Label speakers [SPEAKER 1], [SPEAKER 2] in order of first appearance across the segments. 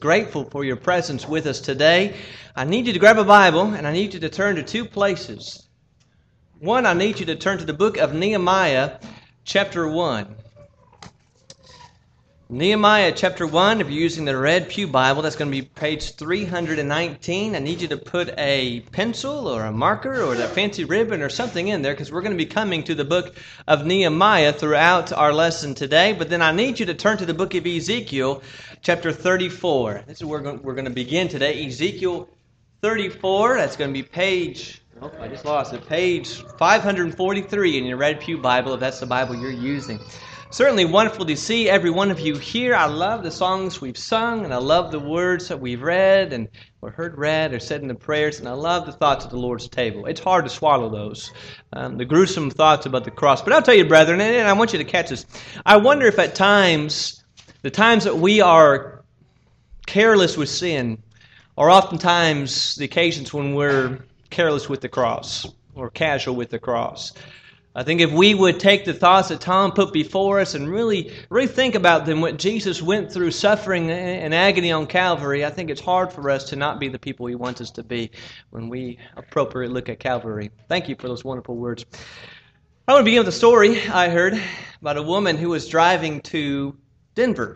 [SPEAKER 1] grateful for your presence with us today. I need you to grab a Bible, and I need you to turn to two places. One, I need you to turn to the book of Nehemiah, chapter 1. Nehemiah chapter 1, if you're using the Red Pew Bible, that's going to be page 319. I need you to put a pencil or a marker or a fancy ribbon or something in there because we're going to be coming to the book of Nehemiah throughout our lesson today. But then I need you to turn to the book of Ezekiel chapter 34. This is where we're going to begin today. Ezekiel 34, that's going to be page 543 in your Red Pew Bible, if that's the Bible you're using. Certainly wonderful to see every one of you here. I love the songs we've sung, and I love the words that we've read and or heard read or said in the prayers, and I love the thoughts of the Lord's table. It's hard to swallow those, the gruesome thoughts about the cross. But I'll tell you, brethren, and I want you to catch this, I wonder if at times, the times that we are careless with sin are oftentimes the occasions when we're careless with the cross or casual with the cross. I think if we would take the thoughts that Tom put before us and really think about them, what Jesus went through suffering and agony on Calvary, I think it's hard for us to not be the people He wants us to be when we appropriately look at Calvary. Thank you for those wonderful words. I want to begin with a story I heard about a woman who was driving to Denver.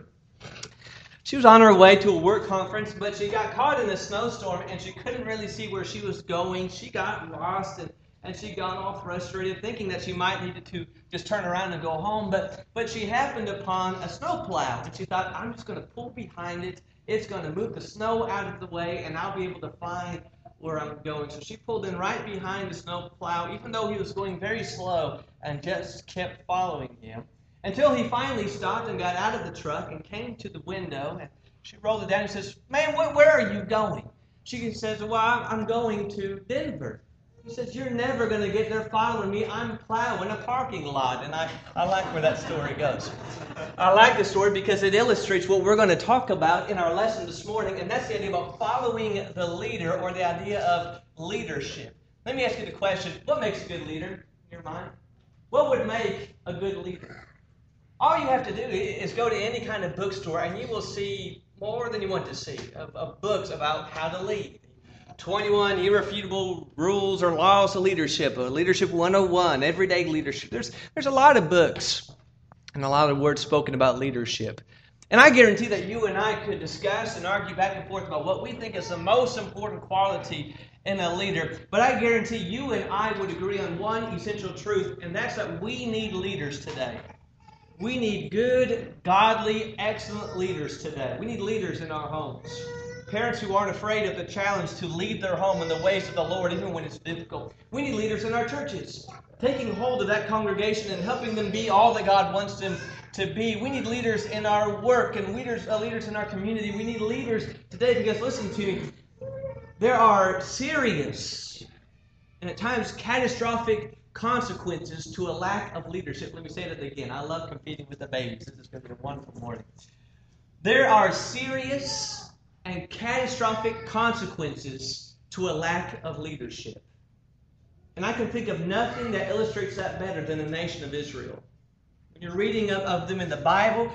[SPEAKER 1] She was on her way to a work conference, but she got caught in a snowstorm and she couldn't really see where she was going. She got lost and she got all frustrated, thinking that she might need to just turn around and go home. But she happened upon a snowplow, and she thought, I'm just going to pull behind it. It's going to move the snow out of the way, and I'll be able to find where I'm going. So she pulled in right behind the snowplow, even though he was going very slow, and just kept following him, until he finally stopped and got out of the truck and came to the window. And she rolled it down and says, "Ma'am, where are you going?" She says, "Well, I'm going to Denver." He says, "You're never going to get there following me. I'm plowing a parking lot." And I like where that story goes. I like the story because it illustrates what we're going to talk about in our lesson this morning, and that's the idea about following the leader, or the idea of leadership. Let me ask you the question, what makes a good leader in your mind? What would make a good leader? All you have to do is go to any kind of bookstore, and you will see more than you want to see of books about how to lead. 21 irrefutable rules or laws of leadership, Leadership 101, everyday leadership. There's a lot of books and a lot of words spoken about leadership. And I guarantee that you and I could discuss and argue back and forth about what we think is the most important quality in a leader. But I guarantee you and I would agree on one essential truth, and that's that we need leaders today. We need good, godly, excellent leaders today. We need leaders in our homes. Parents who aren't afraid of the challenge to lead their home in the ways of the Lord, even when it's difficult. We need leaders in our churches, taking hold of that congregation and helping them be all that God wants them to be. We need leaders in our work and leaders in our community. We need leaders today because, listen to me, there are serious and at times catastrophic consequences to a lack of leadership. Let me say that again. I love competing with the babies. This is going to be a wonderful morning. There are serious and catastrophic consequences to a lack of leadership. And I can think of nothing that illustrates that better than the nation of Israel. When you're reading of them in the Bible,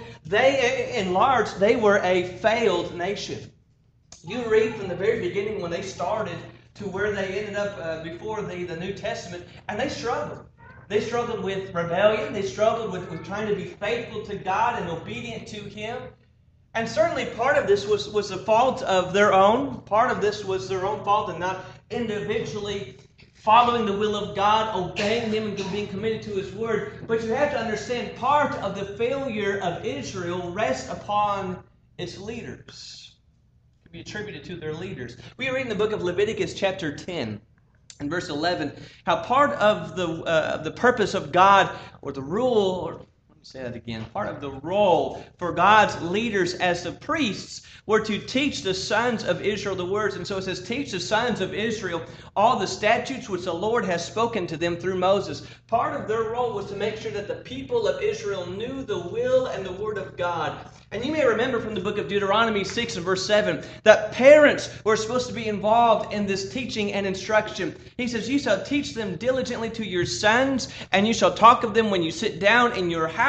[SPEAKER 1] in large, they were a failed nation. You read from the very beginning when they started to where they ended up before the New Testament, and they struggled. They struggled with rebellion. They struggled with trying to be faithful to God and obedient to Him. And certainly part of this was the fault of their own. Part of this was their own fault in not individually following the will of God, obeying Him, and being committed to His Word. But you have to understand, part of the failure of Israel rests upon its leaders. It can be attributed to their leaders. We read in the book of Leviticus chapter 10 and verse 11 how part of the purpose of God, or the rule, say that again. Part of the role for God's leaders as the priests were to teach the sons of Israel the words. And so it says, teach the sons of Israel all the statutes which the Lord has spoken to them through Moses. Part of their role was to make sure that the people of Israel knew the will and the word of God. And you may remember from the book of Deuteronomy 6 and verse 7 that parents were supposed to be involved in this teaching and instruction. He says, you shall teach them diligently to your sons, and you shall talk of them when you sit down in your house,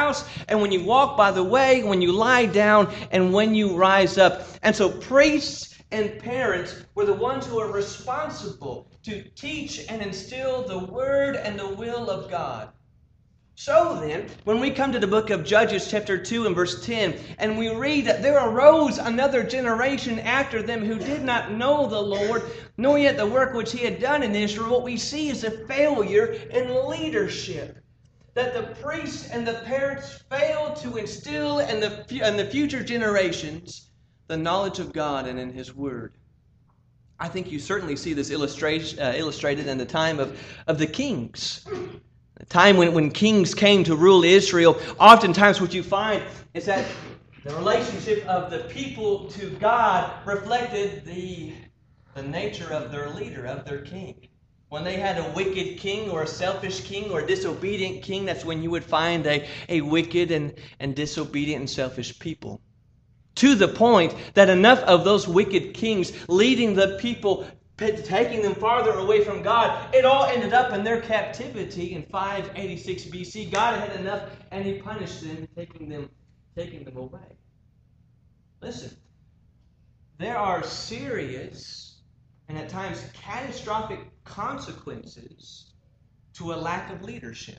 [SPEAKER 1] house, and when you walk by the way, when you lie down, and when you rise up. And so priests and parents were the ones who are responsible to teach and instill the word and the will of God. So then, when we come to the book of Judges chapter 2 and verse 10, and we read that there arose another generation after them who did not know the Lord, nor yet the work which he had done in Israel, what we see is a failure in leadership. That the priests and the parents failed to instill in the future generations the knowledge of God and in his word. I think you certainly see this illustrated in the time of the kings. The time when kings came to rule Israel, oftentimes what you find is that the relationship of the people to God reflected the nature of their leader, of their king. When they had a wicked king or a selfish king or a disobedient king, that's when you would find a wicked and disobedient and selfish people. To the point that enough of those wicked kings leading the people, taking them farther away from God, it all ended up in their captivity in 586 BC. God had enough and he punished them, taking them away. Listen, there are serious and at times catastrophic consequences to a lack of leadership.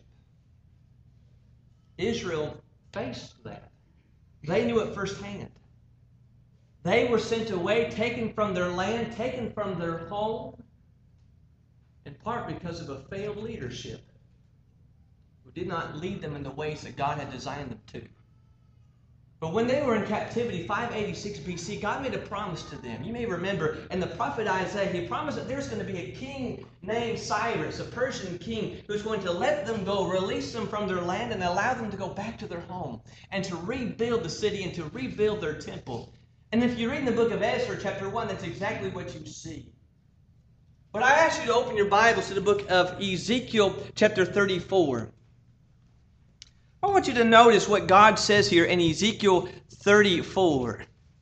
[SPEAKER 1] Israel faced that. They knew it firsthand. They were sent away, taken from their land, taken from their home, in part because of a failed leadership who did not lead them in the ways that God had designed them to. But when they were in captivity, 586 BC, God made a promise to them. You may remember, in the prophet Isaiah, he promised that there's going to be a king named Cyrus, a Persian king, who's going to let them go, release them from their land, and allow them to go back to their home, and to rebuild the city, and to rebuild their temple. And if you read in the book of Ezra, chapter 1, that's exactly what you see. But I ask you to open your Bibles to the book of Ezekiel, chapter 34. I want you to notice what God says here in Ezekiel 34.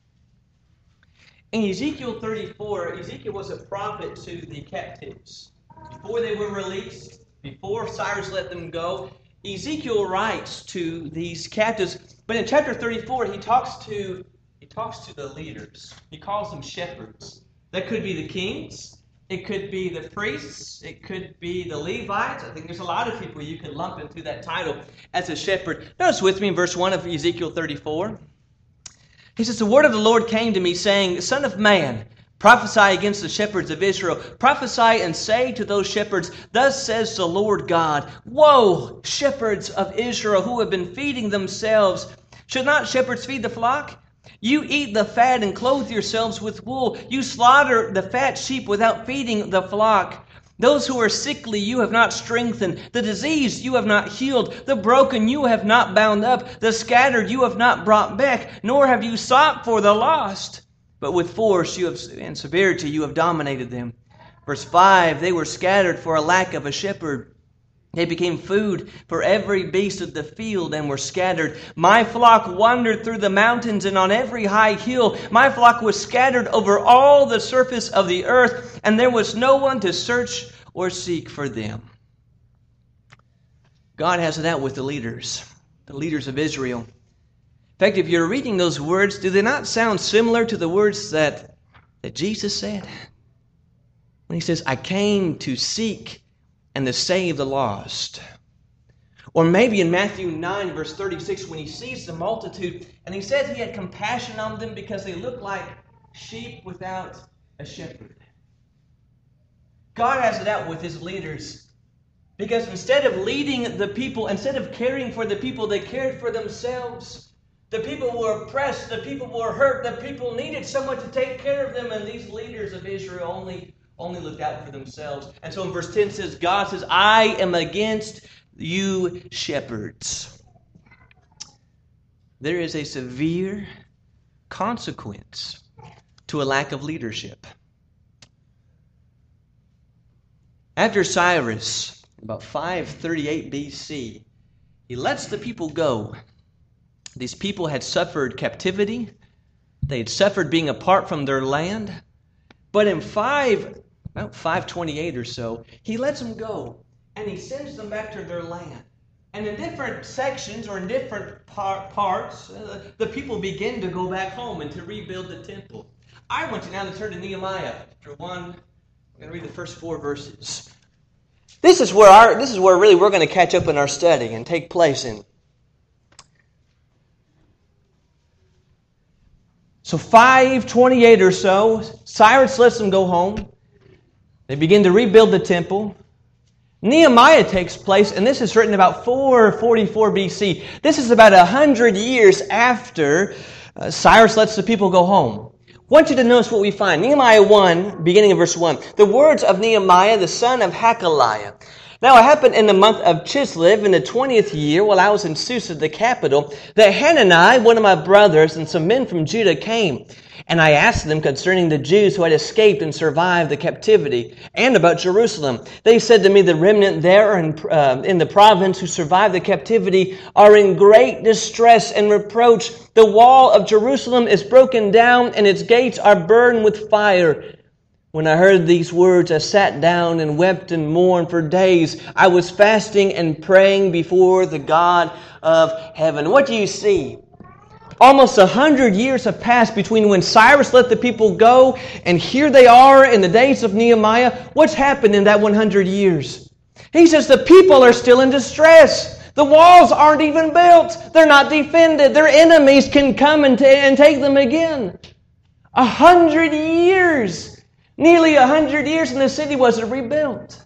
[SPEAKER 1] In Ezekiel 34, Ezekiel was a prophet to the captives. Before they were released, before Cyrus let them go, Ezekiel writes to these captives. But in chapter 34, he talks to the leaders. He calls them shepherds. That could be the kings. It could be the priests. It could be the Levites. I think there's a lot of people you could lump into that title as a shepherd. Notice with me in verse 1 of Ezekiel 34. He says, "The word of the Lord came to me, saying, Son of man, prophesy against the shepherds of Israel. Prophesy and say to those shepherds, Thus says the Lord God, Woe, shepherds of Israel, who have been feeding themselves. Should not shepherds feed the flock? You eat the fat and clothe yourselves with wool. You slaughter the fat sheep without feeding the flock. Those who are sickly you have not strengthened. The diseased you have not healed. The broken you have not bound up. The scattered you have not brought back, nor have you sought for the lost. But with force and severity you have dominated them." Verse 5, "They were scattered for a lack of a shepherd. They became food for every beast of the field and were scattered. My flock wandered through the mountains and on every high hill. My flock was scattered over all the surface of the earth, and there was no one to search or seek for them." God has it out with the leaders of Israel. In fact, if you're reading those words, do they not sound similar to the words that Jesus said? When he says, "I came to seek and to save the lost." Or maybe in Matthew 9, verse 36, when he sees the multitude, and he says he had compassion on them because they looked like sheep without a shepherd. God has it out with his leaders because instead of leading the people, instead of caring for the people, they cared for themselves. The people were oppressed, the people were hurt, the people needed someone to take care of them, and these leaders of Israel only looked out for themselves. And so in verse 10 says, God says, "I am against you shepherds." There is a severe consequence to a lack of leadership. After Cyrus, about 538 BC, he lets the people go. These people had suffered captivity. They had suffered being apart from their land. But in about 528 or so, he lets them go, and he sends them back to their land. And in different sections or in different parts, the people begin to go back home and to rebuild the temple. I want you now to turn to Nehemiah chapter 1. I'm going to read the first 4 verses. This is where really we're going to catch up in our study and take place in. So 528 or so, Cyrus lets them go home. They begin to rebuild the temple. Nehemiah takes place, and this is written about 444 BC. This is about 100 years after Cyrus lets the people go home. I want you to notice what we find. Nehemiah 1, beginning of verse 1. The words of Nehemiah, the son of Hakaliah. Now it happened in the month of Chislev, in the 20th year, while I was in Susa, the capital, that Hanani, one of my brothers, and some men from Judah came. And I asked them concerning the Jews who had escaped and survived the captivity, and about Jerusalem. They said to me, the remnant there in the province who survived the captivity are in great distress and reproach. The wall of Jerusalem is broken down, and its gates are burned with fire. When I heard these words, I sat down and wept and mourned for days. I was fasting and praying before the God of heaven. What do you see? Almost 100 years have passed between when Cyrus let the people go, and here they are in the days of Nehemiah. What's happened in that 100 years? He says the people are still in distress. The walls aren't even built. They're not defended. Their enemies can come and take them again. 100 years. Nearly 100 years, and the city wasn't rebuilt.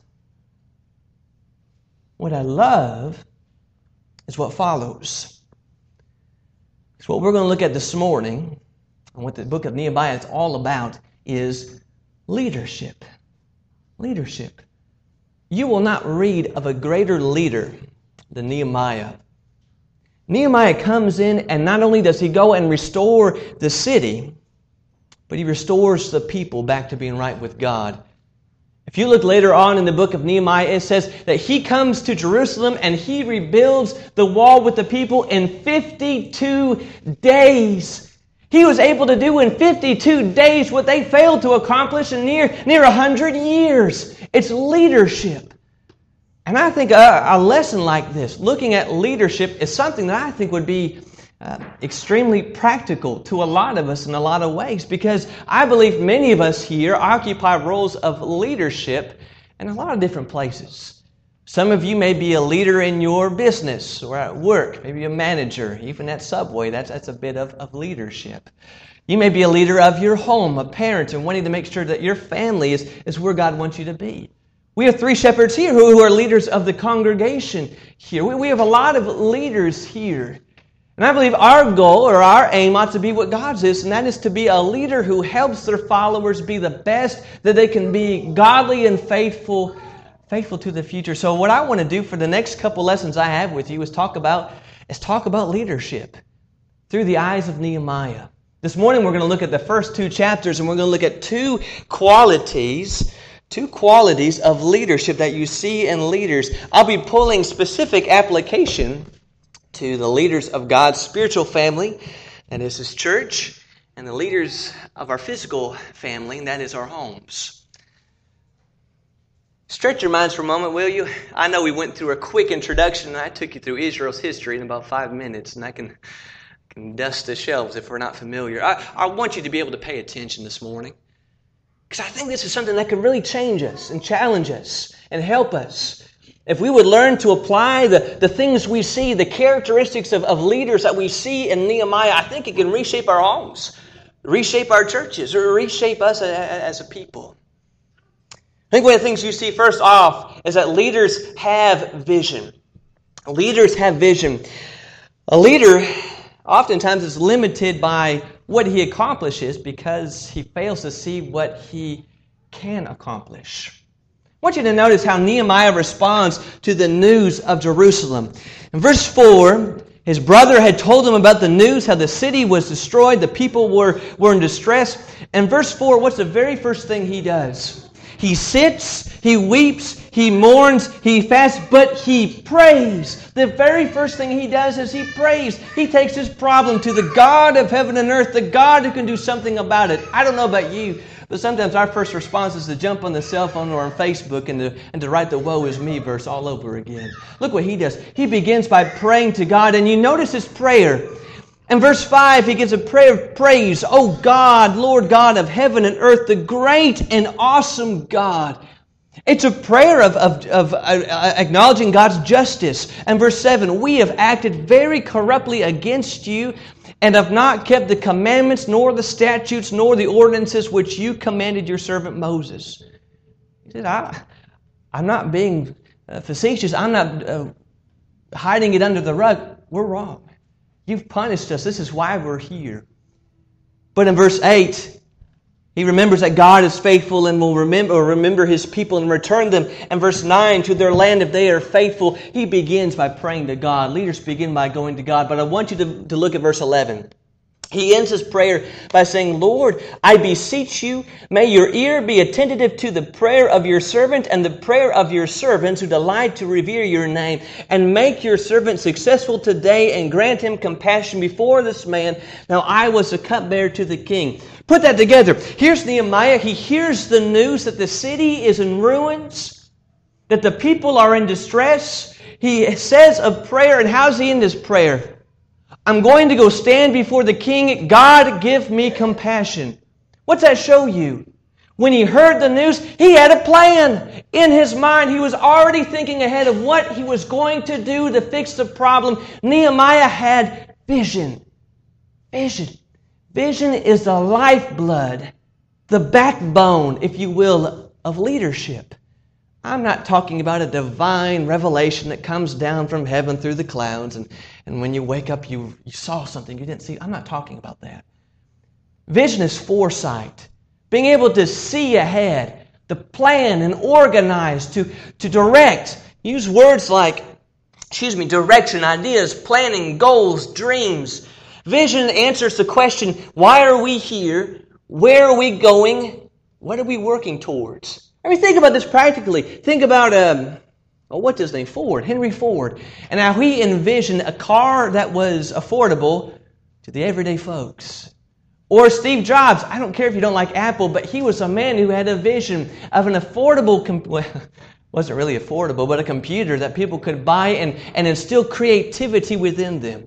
[SPEAKER 1] What I love is what follows. So what we're going to look at this morning, and what the book of Nehemiah is all about, is leadership. Leadership. You will not read of a greater leader than Nehemiah. Nehemiah comes in, and not only does he go and restore the city, but he restores the people back to being right with God. If you look later on in the book of Nehemiah, it says that he comes to Jerusalem and he rebuilds the wall with the people in 52 days. He was able to do in 52 days what they failed to accomplish in near 100 years. It's leadership. And I think a lesson like this, looking at leadership, is something that I think would be extremely practical to a lot of us in a lot of ways, because I believe many of us here occupy roles of leadership in a lot of different places. Some of you may be a leader in your business or at work, maybe a manager, even at Subway. That's a bit of leadership. You may be a leader of your home, a parent, and wanting to make sure that your family is where God wants you to be. We have 3 shepherds here who are leaders of the congregation here. We have a lot of leaders here. And I believe our goal or our aim ought to be what God's is, and that is to be a leader who helps their followers be the best that they can be, godly and faithful to the future. So what I want to do for the next couple lessons I have with you is talk about leadership through the eyes of Nehemiah. This morning we're going to look at the first 2 chapters, and we're going to look at 2 qualities of leadership that you see in leaders. I'll be pulling specific application to the leaders of God's spiritual family, that is His church, and the leaders of our physical family, and that is our homes. Stretch your minds for a moment, will you? I know we went through a quick introduction, and I took you through Israel's history in about 5 minutes, and I can dust the shelves if we're not familiar. I want you to be able to pay attention this morning, because I think this is something that can really change us and challenge us and help us. If we would learn to apply the things we see, the characteristics of leaders that we see in Nehemiah, I think it can reshape our homes, reshape our churches, or reshape us as a people. I think one of the things you see first off is that leaders have vision. Leaders have vision. A leader oftentimes is limited by what he accomplishes because he fails to see what he can accomplish. I want you to notice how Nehemiah responds to the news of Jerusalem. In verse 4, his brother had told him about the news, how the city was destroyed, the people were in distress. And verse 4, what's the very first thing he does? He sits, he weeps, he mourns, he fasts, but he prays. The very first thing he does is he prays. He takes his problem to the God of heaven and earth, the God who can do something about it. I don't know about you, but sometimes our first response is to jump on the cell phone or on Facebook and to write the woe is me verse all over again. Look what he does. He begins by praying to God, and you notice his prayer. In verse 5, he gives a prayer of praise. Oh God, Lord God of heaven and earth, the great and awesome God. It's a prayer of acknowledging God's justice. And verse 7, we have acted very corruptly against you and have not kept the commandments, nor the statutes, nor the ordinances which you commanded your servant Moses. He said, I'm not being facetious. I'm not hiding it under the rug. We're wrong. You've punished us. This is why we're here. But in verse 8, he remembers that God is faithful and will remember His people and return them. And verse 9, to their land if they are faithful. He begins by praying to God. Leaders begin by going to God. But I want you to look at verse 11. He ends his prayer by saying, Lord, I beseech you, may your ear be attentive to the prayer of your servant and the prayer of your servants who delight to revere your name, and make your servant successful today and grant him compassion before this man. Now I was a cupbearer to the king. Put that together. Here's Nehemiah. He hears the news that the city is in ruins, that the people are in distress. He says a prayer, and how's he end his prayer? I'm going to go stand before the king. God, give me compassion. What's that show you? When he heard the news, he had a plan. In his mind, he was already thinking ahead of what he was going to do to fix the problem. Nehemiah had vision. Vision. Vision is the lifeblood, the backbone, if you will, of leadership. I'm not talking about a divine revelation that comes down from heaven through the clouds and when you wake up you saw something you didn't see. I'm not talking about that. Vision is foresight. Being able to see ahead, to plan and organize, to direct. Use words like, direction, ideas, planning, goals, dreams. Vision answers the question, why are we here? Where are we going? What are we working towards? I mean, think about this practically. Think about, what's his name? Henry Ford. And how he envisioned a car that was affordable to the everyday folks. Or Steve Jobs. I don't care if you don't like Apple, but he was a man who had a vision of an affordable, wasn't really affordable, but a computer that people could buy and instill creativity within them.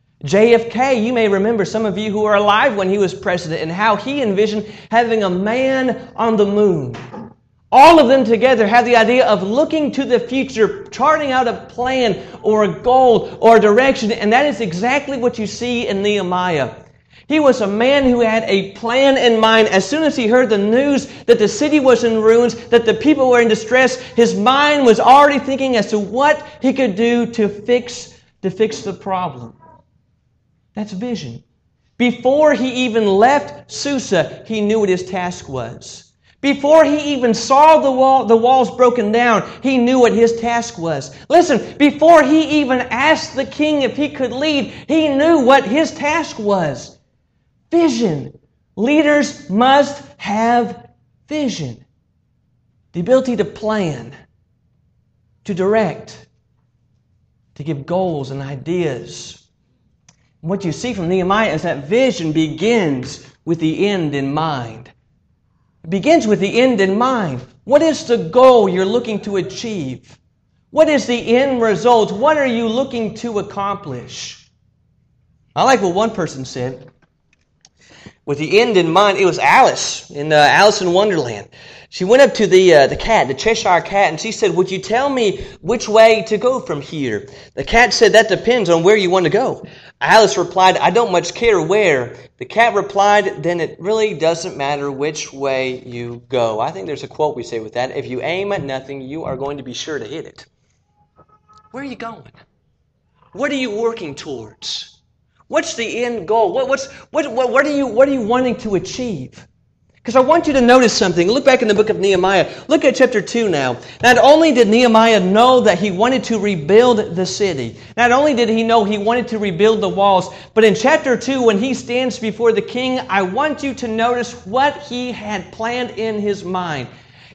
[SPEAKER 1] JFK, you may remember, some of you who are alive when he was president, and how he envisioned having a man on the moon. All of them together have the idea of looking to the future, charting out a plan or a goal or a direction, and that is exactly what you see in Nehemiah. He was a man who had a plan in mind. As soon as he heard the news that the city was in ruins, that the people were in distress, his mind was already thinking as to what he could do to fix the problem. That's vision. Before he even left Susa, he knew what his task was. Before he even saw the walls broken down, he knew what his task was. Listen, before he even asked the king if he could lead, he knew what his task was. Vision. Leaders must have vision. The ability to plan, to direct, to give goals and ideas. What you see from Nehemiah is that vision begins with the end in mind. It begins with the end in mind. What is the goal you're looking to achieve? What is the end result? What are you looking to accomplish? I like what one person said. With the end in mind, it was Alice in Alice in Wonderland. She went up to the cat, the Cheshire Cat, and she said, "Would you tell me which way to go from here?" The cat said, "That depends on where you want to go." Alice replied, "I don't much care where." The cat replied, "Then it really doesn't matter which way you go." I think there's a quote we say with that. If you aim at nothing, you are going to be sure to hit it. Where are you going? What are you working towards? What's the end goal? What are you wanting to achieve? Because I want you to notice something. Look back in the book of Nehemiah. Look at chapter 2 now. Not only did Nehemiah know that he wanted to rebuild the city, not only did he know he wanted to rebuild the walls, but in chapter 2, when he stands before the king, I want you to notice what he had planned in his mind.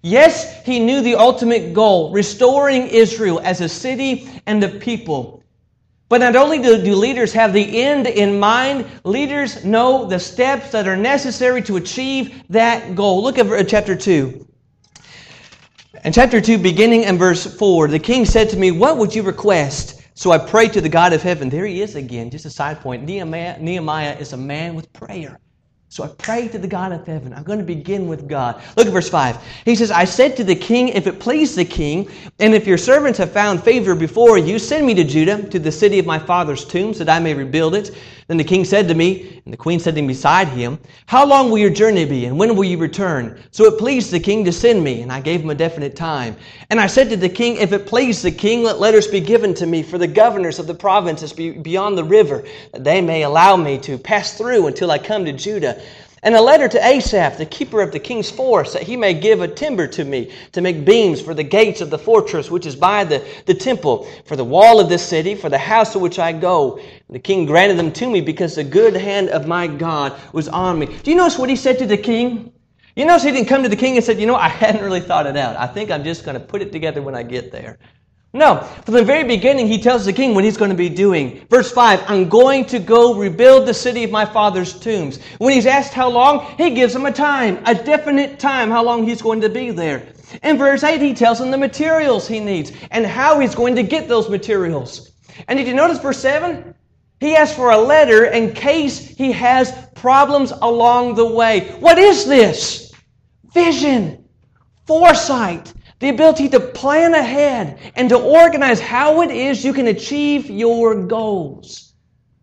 [SPEAKER 1] Yes, he knew the ultimate goal, restoring Israel as a city and a people. But not only do leaders have the end in mind, leaders know the steps that are necessary to achieve that goal. Look at chapter 2. In chapter 2, beginning in verse 4, the king said to me, "What would you request?" So I prayed to the God of heaven. There he is again, just a side point. Nehemiah is a man with prayer. So I prayed to the God of heaven. I'm going to begin with God. Look at verse 5. He says, "I said to the king, if it please the king, and if your servants have found favor before you, send me to Judah, to the city of my father's tombs, that I may rebuild it." Then the king said to me, and the queen said to him beside him, "How long will your journey be, and when will you return?" So it pleased the king to send me, and I gave him a definite time. And I said to the king, "If it please the king, let letters be given to me for the governors of the provinces beyond the river, that they may allow me to pass through until I come to Judah. And a letter to Asaph, the keeper of the king's forest, that he may give a timber to me to make beams for the gates of the fortress which is by the temple, for the wall of this city, for the house to which I go." And the king granted them to me because the good hand of my God was on me. Do you notice what he said to the king? You notice he didn't come to the king and said, I hadn't really thought it out. I think I'm just going to put it together when I get there. No, from the very beginning, he tells the king what he's going to be doing. Verse 5, "I'm going to go rebuild the city of my father's tombs." When he's asked how long, he gives him a time, a definite time, how long he's going to be there. In verse 8, he tells him the materials he needs and how he's going to get those materials. And did you notice verse 7? He asks for a letter in case he has problems along the way. What is this? Vision, foresight, the ability to plan ahead and to organize how it is you can achieve your goals.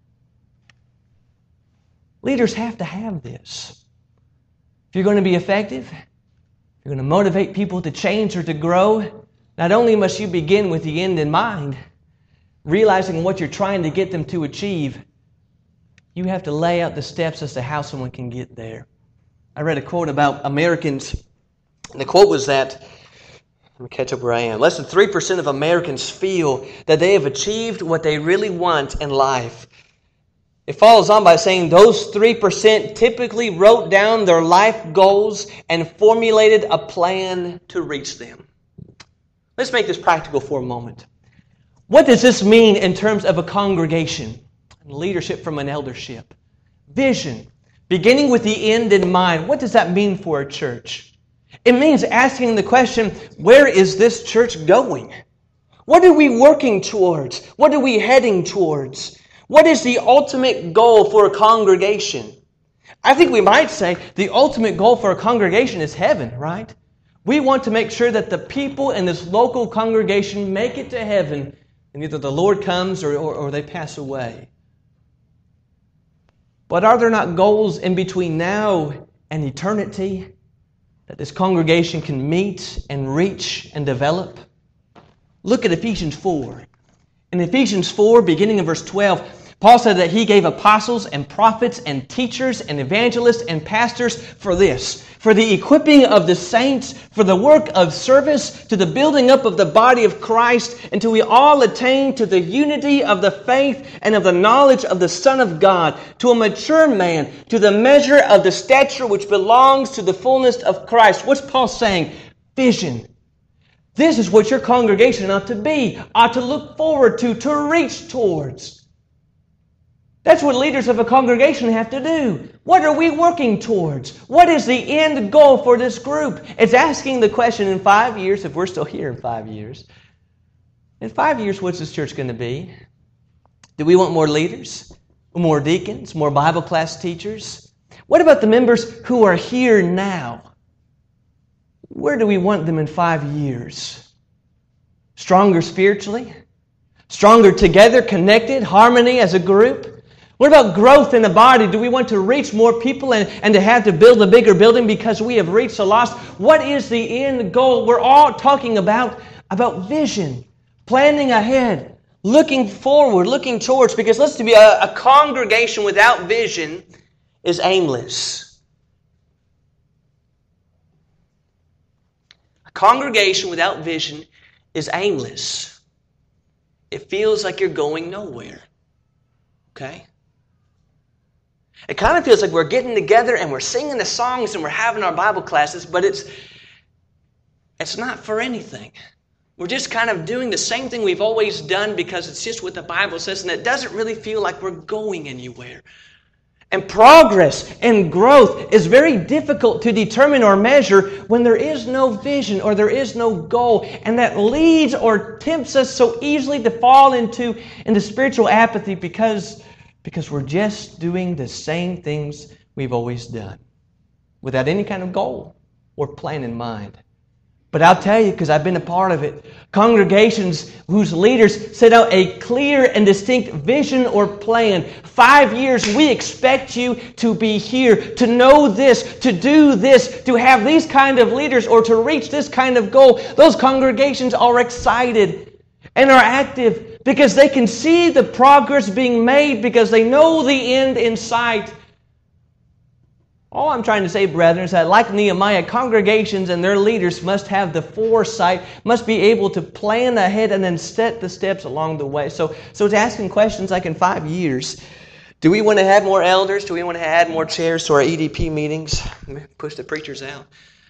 [SPEAKER 1] Leaders have to have this. If you're going to be effective, if you're going to motivate people to change or to grow, not only must you begin with the end in mind, realizing what you're trying to get them to achieve, you have to lay out the steps as to how someone can get there. I read a quote about Americans, and the quote was that, let me catch up where I am. Less than 3% of Americans feel that they have achieved what they really want in life. It follows on by saying those 3% typically wrote down their life goals and formulated a plan to reach them. Let's make this practical for a moment. What does this mean in terms of a congregation? Leadership from an eldership. Vision. Beginning with the end in mind. What does that mean for a church? It means asking the question, where is this church going? What are we working towards? What are we heading towards? What is the ultimate goal for a congregation? I think we might say the ultimate goal for a congregation is heaven, right? We want to make sure that the people in this local congregation make it to heaven, and either the Lord comes or they pass away. But are there not goals in between now and eternity that this congregation can meet and reach and develop? Look at Ephesians 4. In Ephesians 4, beginning in verse 12, Paul said that he gave apostles and prophets and teachers and evangelists and pastors for this, for the equipping of the saints, for the work of service, to the building up of the body of Christ, until we all attain to the unity of the faith and of the knowledge of the Son of God, to a mature man, to the measure of the stature which belongs to the fullness of Christ. What's Paul saying? Vision. This is what your congregation ought to be, ought to look forward to reach towards. That's what leaders of a congregation have to do. What are we working towards? What is the end goal for this group? It's asking the question in 5 years, if we're still here in 5 years. In 5 years, what's this church going to be? Do we want more leaders? More deacons? More Bible class teachers? What about the members who are here now? Where do we want them in 5 years? Stronger spiritually? Stronger together, connected, harmony as a group? What about growth in the body? Do we want to reach more people and to have to build a bigger building because we have reached the lost? What is the end goal? We're all talking about vision, planning ahead, looking forward, looking towards. Because listen to me, a congregation without vision is aimless. A congregation without vision is aimless. It feels like you're going nowhere. Okay? It kind of feels like we're getting together and we're singing the songs and we're having our Bible classes, but it's not for anything. We're just kind of doing the same thing we've always done because it's just what the Bible says, and it doesn't really feel like we're going anywhere. And progress and growth is very difficult to determine or measure when there is no vision or there is no goal. And that leads or tempts us so easily to fall into spiritual apathy because we're just doing the same things we've always done without any kind of goal or plan in mind. But I'll tell you, because I've been a part of it, congregations whose leaders set out a clear and distinct vision or plan. 5 years, we expect you to be here, to know this, to do this, to have these kind of leaders, or to reach this kind of goal. Those congregations are excited and are active because they can see the progress being made because they know the end in sight. All I'm trying to say, brethren, is that like Nehemiah, congregations and their leaders must have the foresight, must be able to plan ahead and then set the steps along the way. So it's asking questions like in 5 years, do we want to have more elders? Do we want to add more chairs to our EDP meetings? Push the preachers out.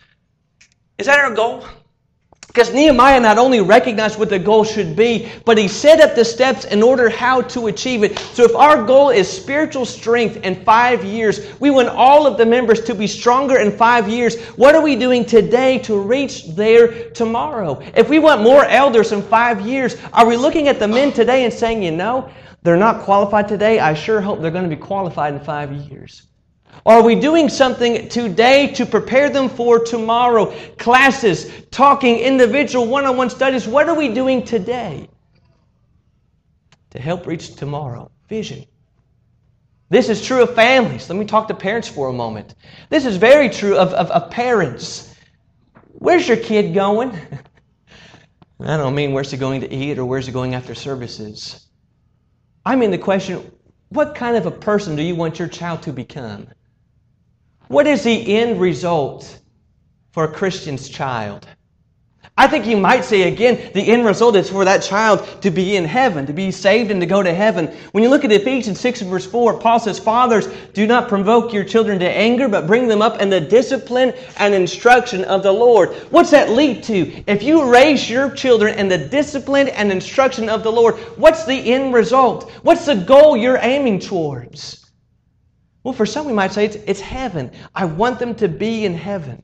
[SPEAKER 1] Is that our goal? Because Nehemiah not only recognized what the goal should be, but he set up the steps in order how to achieve it. So if our goal is spiritual strength in 5 years, we want all of the members to be stronger in 5 years. What are we doing today to reach there tomorrow? If we want more elders in 5 years, are we looking at the men today and saying, they're not qualified today? I sure hope they're going to be qualified in 5 years. Are we doing something today to prepare them for tomorrow? Classes, talking, individual one-on-one studies. What are we doing today to help reach tomorrow? Vision. This is true of families. Let me talk to parents for a moment. This is very true of parents. Where's your kid going? I don't mean where's he going to eat or where's he going after services. I mean the question, what kind of a person do you want your child to become? What is the end result for a Christian's child? I think you might say again, the end result is for that child to be in heaven, to be saved and to go to heaven. When you look at Ephesians 6 verse 4, Paul says, "Fathers, do not provoke your children to anger, but bring them up in the discipline and instruction of the Lord." What's that lead to? If you raise your children in the discipline and instruction of the Lord, what's the end result? What's the goal you're aiming towards? Well, for some we might say it's heaven. I want them to be in heaven.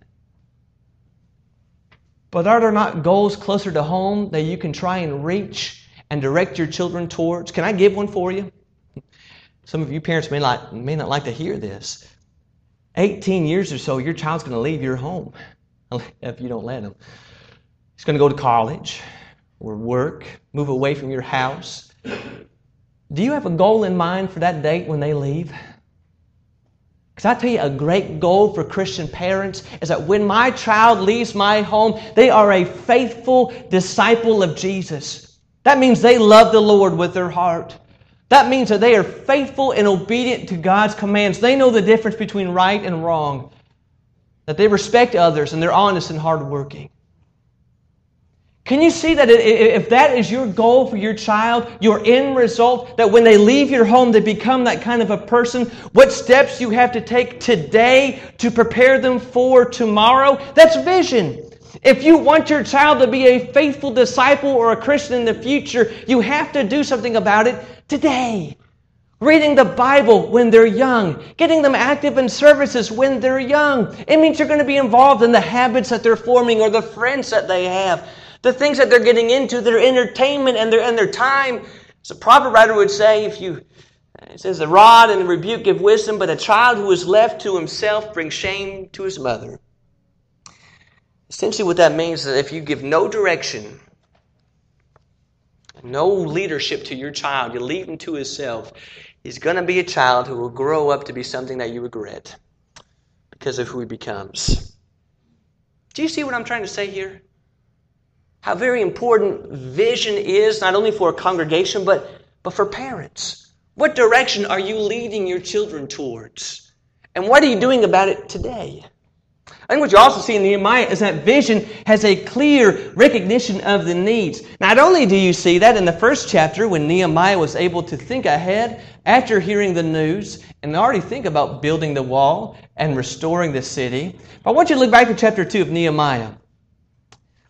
[SPEAKER 1] But are there not goals closer to home that you can try and reach and direct your children towards? Can I give one for you? Some of you parents may not like to hear this. 18 years or so, your child's going to leave your home if you don't let them. He's going to go to college or work, move away from your house. Do you have a goal in mind for that date when they leave? Because I tell you, a great goal for Christian parents is that when my child leaves my home, they are a faithful disciple of Jesus. That means they love the Lord with their heart. That means that they are faithful and obedient to God's commands. They know the difference between right and wrong. That they respect others and they're honest and hardworking. Can you see that if that is your goal for your child, your end result, that when they leave your home, they become that kind of a person? What steps you have to take today to prepare them for tomorrow? That's vision. If you want your child to be a faithful disciple or a Christian in the future, you have to do something about it today. Reading the Bible when they're young. Getting them active in services when they're young. It means you're going to be involved in the habits that they're forming or the friends that they have. The things that they're getting into, their entertainment and their time. As a proverb writer would say, it says, "The rod and the rebuke give wisdom, but a child who is left to himself brings shame to his mother." Essentially what that means is that if you give no direction, no leadership to your child, you leave him to himself, he's going to be a child who will grow up to be something that you regret because of who he becomes. Do you see what I'm trying to say here? How very important vision is, not only for a congregation, but for parents. What direction are you leading your children towards? And what are you doing about it today? I think what you also see in Nehemiah is that vision has a clear recognition of the needs. Not only do you see that in the first chapter when Nehemiah was able to think ahead after hearing the news and already think about building the wall and restoring the city. But I want you to look back to chapter 2 of Nehemiah.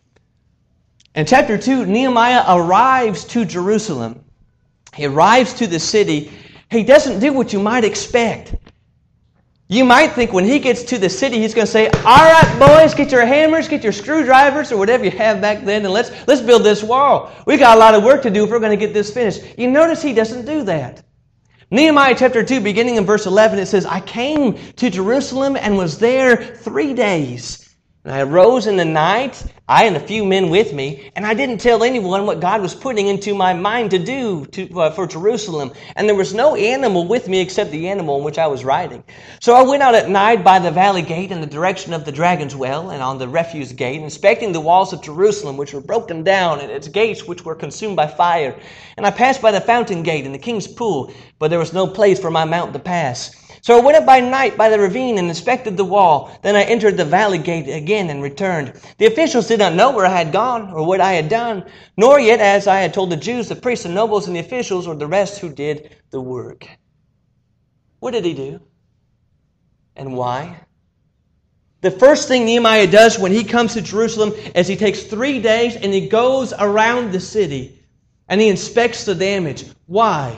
[SPEAKER 1] In chapter 2, Nehemiah arrives to Jerusalem. He arrives to the city. He doesn't do what you might expect. You might think when he gets to the city, he's going to say, all right, boys, get your hammers, get your screwdrivers, or whatever you have back then, and let's build this wall. We got a lot of work to do if we're going to get this finished. You notice he doesn't do that. Nehemiah chapter 2, beginning in verse 11, it says, I came to Jerusalem and was there 3 days. And I arose in the night, I and a few men with me, and I didn't tell anyone what God was putting into my mind to do for Jerusalem. And there was no animal with me except the animal in which I was riding. So I went out at night by the valley gate in the direction of the Dragon's Well and on the refuse gate, inspecting the walls of Jerusalem, which were broken down, and its gates, which were consumed by fire. And I passed by the fountain gate and the king's pool, but there was no place for my mount to pass. So I went up by night by the ravine and inspected the wall. Then I entered the valley gate again and returned. The officials did not know where I had gone or what I had done, nor yet as I had told the Jews, the priests and nobles and the officials, or the rest who did the work. What did he do? And why? The first thing Nehemiah does when he comes to Jerusalem is he takes 3 days and he goes around the city and he inspects the damage. Why?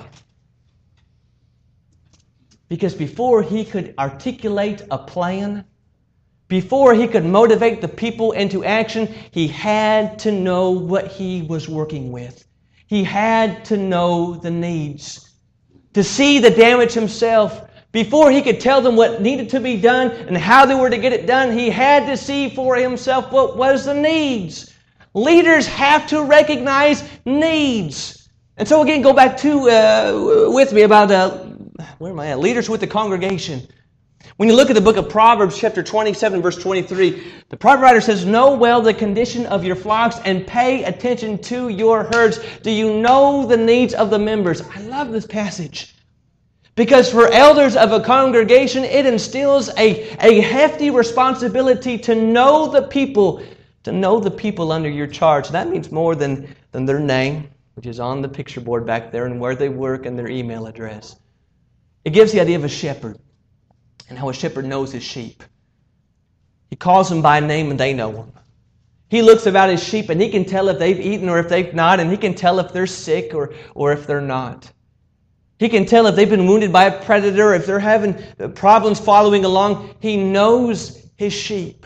[SPEAKER 1] Because before he could articulate a plan, before he could motivate the people into action, he had to know what he was working with. He had to know the needs. To see the damage himself, before he could tell them what needed to be done and how they were to get it done, he had to see for himself what was the needs. Leaders have to recognize needs. And so again, go back to with me about where am I at? Leaders with the congregation. When you look at the book of Proverbs, chapter 27, verse 23, the proverb writer says, know well the condition of your flocks and pay attention to your herds. Do you know the needs of the members? I love this passage. Because for elders of a congregation, it instills a hefty responsibility to know the people under your charge. That means more than their name, which is on the picture board back there, and where they work and their email address. It gives the idea of a shepherd and how a shepherd knows his sheep. He calls them by name and they know him. He looks about his sheep and he can tell if they've eaten or if they've not, and he can tell if they're sick or if they're not. He can tell if they've been wounded by a predator, if they're having problems following along. He knows his sheep.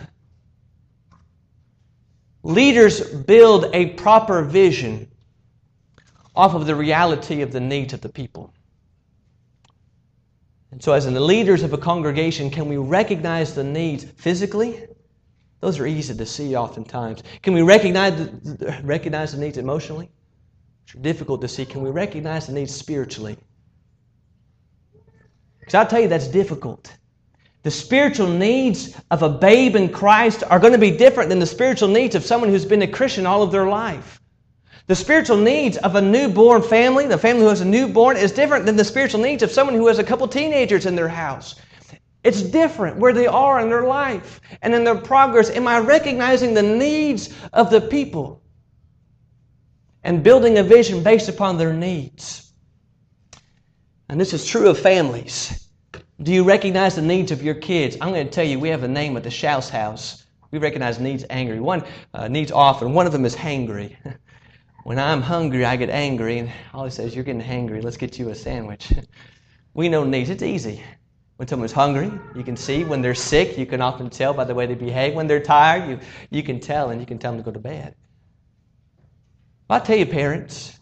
[SPEAKER 1] Leaders build a proper vision off of the reality of the needs of the people. And so as the leaders of a congregation, can we recognize the needs physically? Those are easy to see oftentimes. Can we recognize the needs emotionally? Which are difficult to see. Can we recognize the needs spiritually? Because I'll tell you that's difficult. The spiritual needs of a babe in Christ are going to be different than the spiritual needs of someone who's been a Christian all of their life. The spiritual needs of a newborn family, the family who has a newborn, is different than the spiritual needs of someone who has a couple teenagers in their house. It's different where they are in their life and in their progress. Am I recognizing the needs of the people and building a vision based upon their needs? And this is true of families. Do you recognize the needs of your kids? I'm going to tell you, we have a name at the Schaus house. We recognize needs angry. One needs often. One of them is hangry. When I'm hungry, I get angry, and Ollie says, you're getting hangry, let's get you a sandwich. We know needs. It's easy. When someone's hungry, you can see. When they're sick, you can often tell by the way they behave. When they're tired, you can tell, and you can tell them to go to bed. I'll tell you, parents,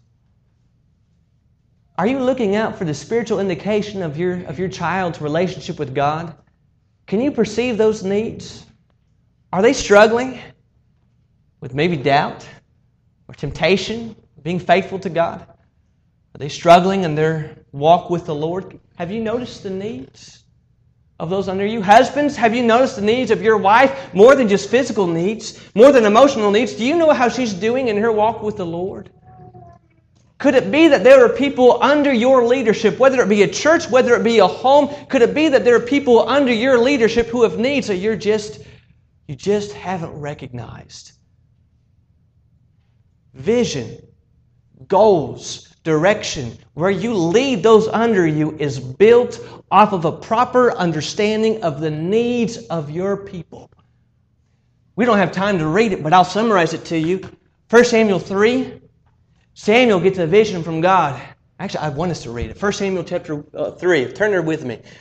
[SPEAKER 1] are you looking out for the spiritual indication of your child's relationship with God? Can you perceive those needs? Are they struggling with maybe doubt? Or temptation, being faithful to God? Are they struggling in their walk with the Lord? Have you noticed the needs of those under you? Husbands, have you noticed the needs of your wife? More than just physical needs, more than emotional needs. Do you know how she's doing in her walk with the Lord? Could it be that there are people under your leadership, whether it be a church, whether it be a home, could it be that there are people under your leadership who have needs that you just haven't recognized? Vision, goals, direction, where you lead those under you is built off of a proper understanding of the needs of your people. We don't have time to read it, but I'll summarize it to you. 1 Samuel 3, Samuel gets a vision from God. Actually, I want us to read it. 1 Samuel chapter 3. Turn there with me.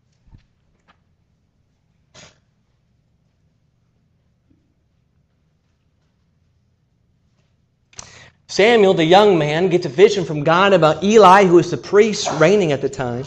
[SPEAKER 1] Samuel, the young man, gets a vision from God about Eli, who was the priest reigning at the time.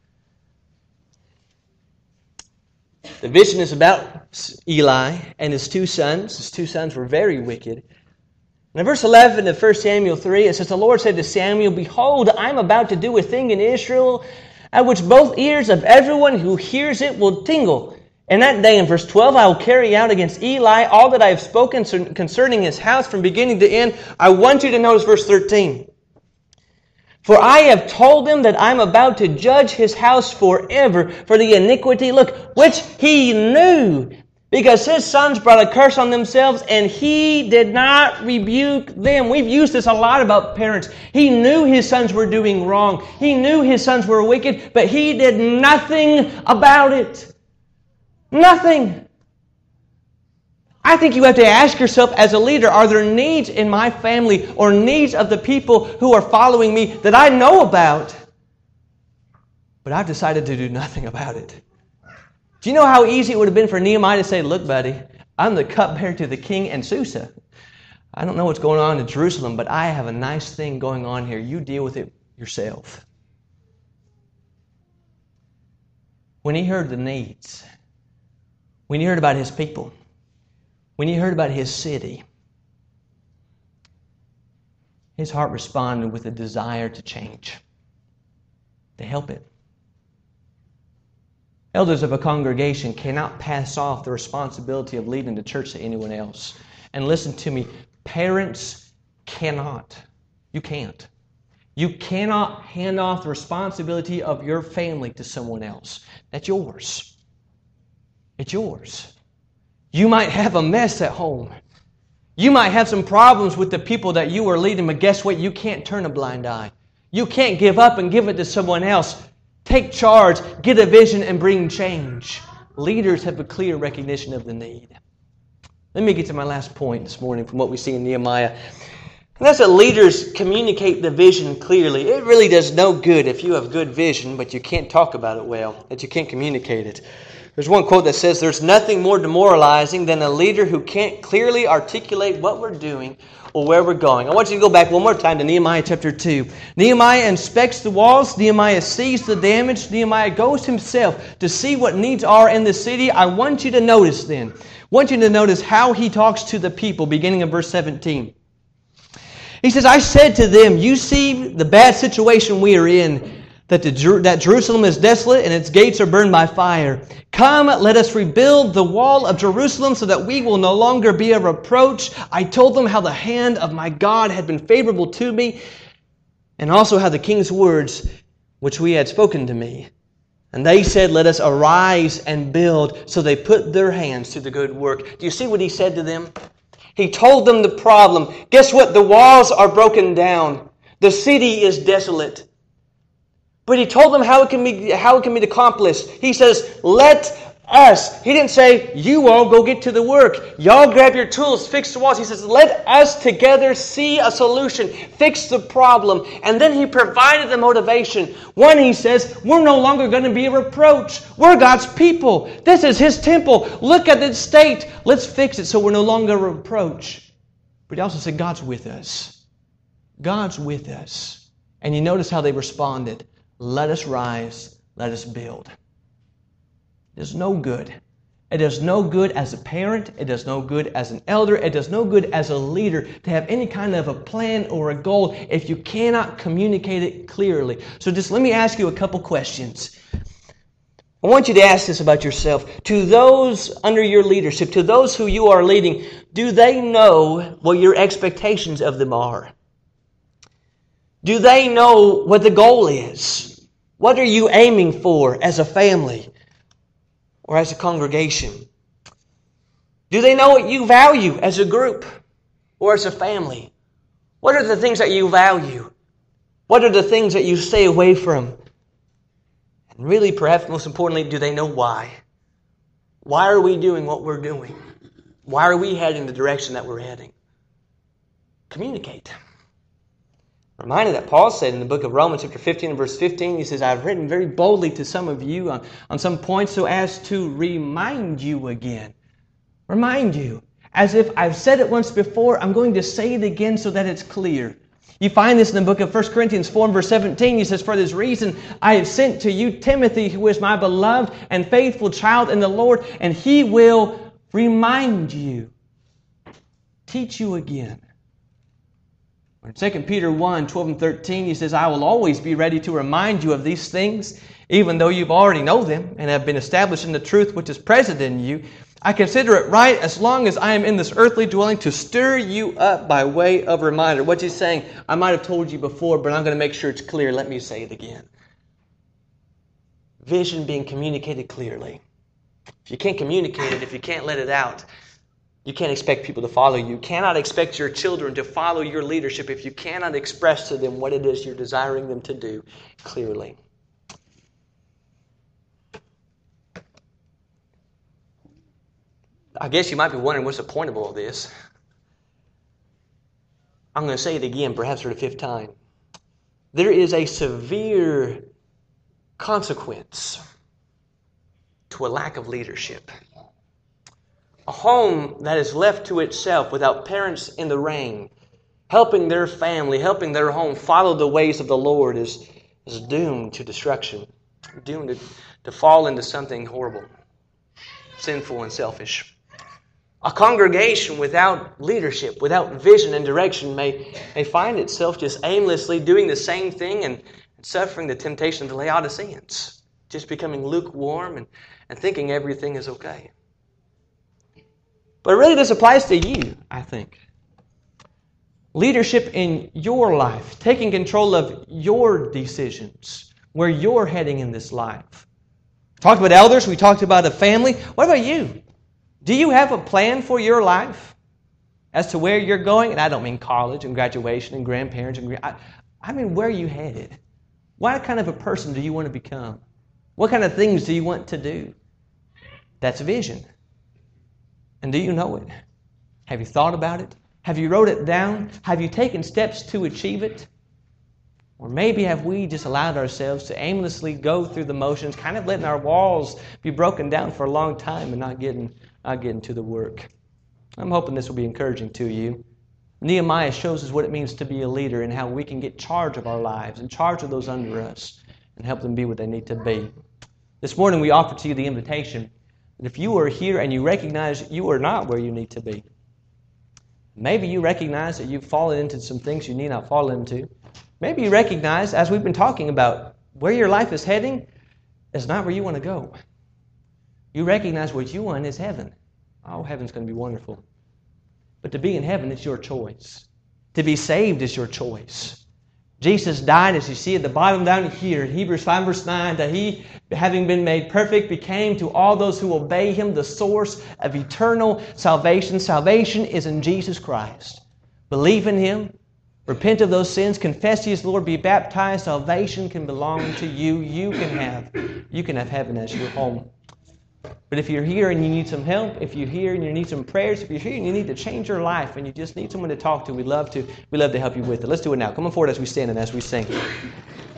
[SPEAKER 1] The vision is about Eli and his two sons. His two sons were very wicked. And in verse 11 of 1 Samuel 3, it says, "The Lord said to Samuel, Behold, I am about to do a thing in Israel at which both ears of everyone who hears it will tingle. And that day," in verse 12, "I will carry out against Eli all that I have spoken concerning his house from beginning to end." I want you to notice verse 13. "For I have told him that I am about to judge his house forever for the iniquity," look, "which he knew, because his sons brought a curse on themselves, and he did not rebuke them." We've used this a lot about parents. He knew his sons were doing wrong. He knew his sons were wicked, but he did nothing about it. Nothing. I think you have to ask yourself as a leader, are there needs in my family or needs of the people who are following me that I know about, but I've decided to do nothing about it? Do you know how easy it would have been for Nehemiah to say, "Look, buddy, I'm the cupbearer to the king and Susa. I don't know what's going on in Jerusalem, but I have a nice thing going on here. You deal with it yourself." When he heard the needs, when he heard about his people, when he heard about his city, his heart responded with a desire to change, to help it. Elders of a congregation cannot pass off the responsibility of leading the church to anyone else. And listen to me, parents cannot. You can't. You cannot hand off the responsibility of your family to someone else. That's yours. It's yours. You might have a mess at home. You might have some problems with the people that you are leading, but guess what? You can't turn a blind eye. You can't give up and give it to someone else. Take charge, get a vision, and bring change. Leaders have a clear recognition of the need. Let me get to my last point this morning from what we see in Nehemiah. And that's that leaders communicate the vision clearly. It really does no good if you have good vision, but you can't talk about it well, that you can't communicate it. There's one quote that says, "There's nothing more demoralizing than a leader who can't clearly articulate what we're doing or where we're going." I want you to go back one more time to Nehemiah chapter 2. Nehemiah inspects the walls. Nehemiah sees the damage. Nehemiah goes himself to see what needs are in the city. I want you to notice then. I want you to notice how he talks to the people, beginning in verse 17. He says, "I said to them, you see the bad situation we are in, that Jerusalem is desolate and its gates are burned by fire. Come, let us rebuild the wall of Jerusalem so that we will no longer be a reproach. I told them how the hand of my God had been favorable to me, and also how the king's words which we had spoken to me. And they said, let us arise and build. So they put their hands to the good work." Do you see what he said to them? He told them the problem. Guess what? The walls are broken down. The city is desolate. But he told them how it can be accomplished. He says, let us. He didn't say, you all go get to the work. Y'all grab your tools, fix the walls. He says, let us together see a solution, fix the problem. And then he provided the motivation. One, he says, we're no longer going to be a reproach. We're God's people. This is His temple. Look at the state. Let's fix it so we're no longer a reproach. But he also said, God's with us. God's with us. And you notice how they responded. Let us rise, let us build. It does no good. It does no good as a parent. It does no good as an elder. It does no good as a leader to have any kind of a plan or a goal if you cannot communicate it clearly. So just let me ask you a couple questions. I want you to ask this about yourself. To those under your leadership, to those who you are leading, do they know what your expectations of them are? Do they know what the goal is? What are you aiming for as a family or as a congregation? Do they know what you value as a group or as a family? What are the things that you value? What are the things that you stay away from? And really, perhaps most importantly, do they know why? Why are we doing what we're doing? Why are we heading the direction that we're heading? Communicate. Reminded that Paul said in the book of Romans chapter 15 and verse 15, he says, I've written very boldly to some of you on some points so as to remind you again. Remind you. As if I've said it once before, I'm going to say it again so that it's clear. You find this in the book of 1 Corinthians 4 and verse 17. He says, for this reason I have sent to you Timothy, who is my beloved and faithful child in the Lord, and he will remind you, teach you again. In 2 Peter 1, 12 and 13, he says, I will always be ready to remind you of these things, even though you've already know them and have been established in the truth which is present in you. I consider it right, as long as I am in this earthly dwelling, to stir you up by way of reminder. What he's saying, I might have told you before, but I'm going to make sure it's clear. Let me say it again. Vision being communicated clearly. If you can't communicate it, if you can't let it out, you can't expect people to follow you. You cannot expect your children to follow your leadership if you cannot express to them what it is you're desiring them to do clearly. I guess you might be wondering what's the point of all this. I'm going to say it again, perhaps for the fifth time. There is a severe consequence to a lack of leadership. A home that is left to itself without parents in the reign, helping their family, helping their home follow the ways of the Lord is doomed to destruction, doomed to fall into something horrible, sinful and selfish. A congregation without leadership, without vision and direction may find itself just aimlessly doing the same thing and suffering the temptation of the Laodiceans, just becoming lukewarm and thinking everything is okay. But really this applies to you, I think. Leadership in your life, taking control of your decisions, where you're heading in this life. We talked about elders, we talked about a family. What about you? Do you have a plan for your life as to where you're going? And I don't mean college and graduation and grandparents. I mean, where are you headed? What kind of a person do you want to become? What kind of things do you want to do? That's vision. And do you know it? Have you thought about it? Have you wrote it down? Have you taken steps to achieve it? Or maybe have we just allowed ourselves to aimlessly go through the motions, kind of letting our walls be broken down for a long time and not getting to the work. I'm hoping this will be encouraging to you. Nehemiah shows us what it means to be a leader and how we can get charge of our lives and charge of those under us and help them be what they need to be. This morning we offer to you the invitation that if you are here and you recognize you are not where you need to be, maybe you recognize that you've fallen into some things you need not fall into. Maybe you recognize, as we've been talking about, where your life is heading is not where you want to go. You recognize what you want is heaven. Oh, heaven's going to be wonderful. But to be in heaven is your choice. To be saved is your choice. Jesus died, as you see at the bottom down here, in Hebrews 5 verse 9, that He, having been made perfect, became to all those who obey Him the source of eternal salvation. Salvation is in Jesus Christ. Believe in Him. Repent of those sins. Confess He is Lord. Be baptized. Salvation can belong to you. You can have heaven as your home. But if you're here and you need some help, if you're here and you need some prayers, if you're here and you need to change your life and you just need someone to talk to, we'd love to help you with it. Let's do it now. Come on forward as we stand and as we sing.